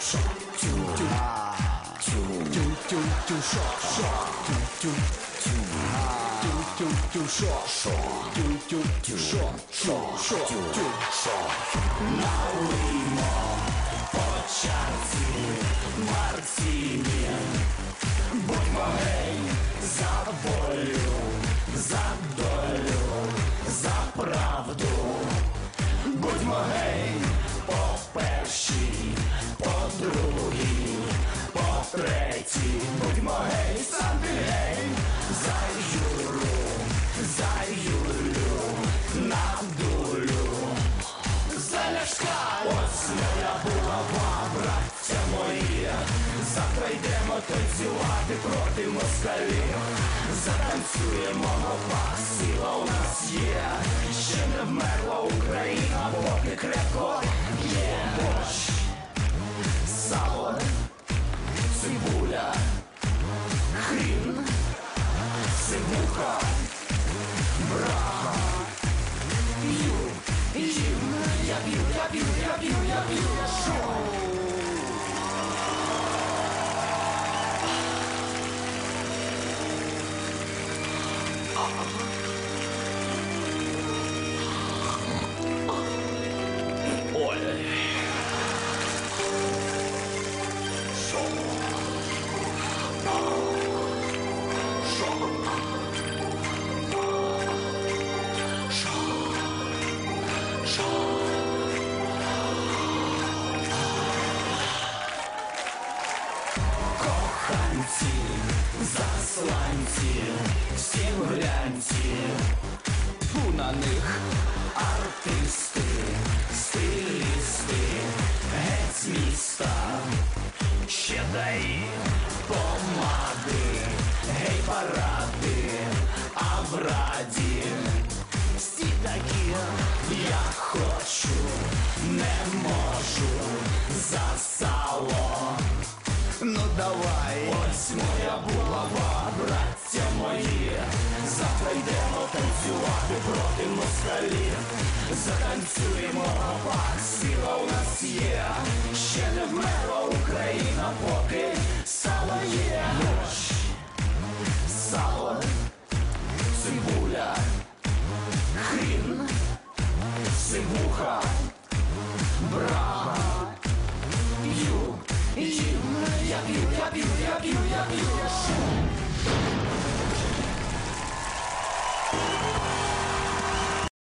Налиймо по чарці мартіні. Будьмо гей за волю, за долю, за правду. Будьмо гей по першій, по другій, по третій. Будьмо гей, сам ти гей, за Юру, за Юлю, на дулю, за Ляшка. Ось моя булава, браття мої. Завтра йдемо танцювати проти москалів. Затанцюємо гопак, сила у нас є. Ще не вмерла Україна, поки крепко є. Борщ, сало, цибуля, хрін, сивуха, брага. П'ю, їм, я п'ю, я п'ю, я п'ю, я п'ю. Коханці, засланці, всім гляньте. Тьфу на них, артисти, стилісти, геть з міста. Ще дай помади, гей паради, а в раді всі такі. Я хочу, не можу, за сало. Ну давай, ось моя булава, браття мої. Завтра йдемо танцювати проти москалів. Затанцюємо гопак, сила у нас є. Ще не вмерла Україна, поки сало є. Борщ, сало, цибуля, хрін, сивуха, брага. П'ю, їм, я п'ю, я п'ю, я п'ю, я п'ю.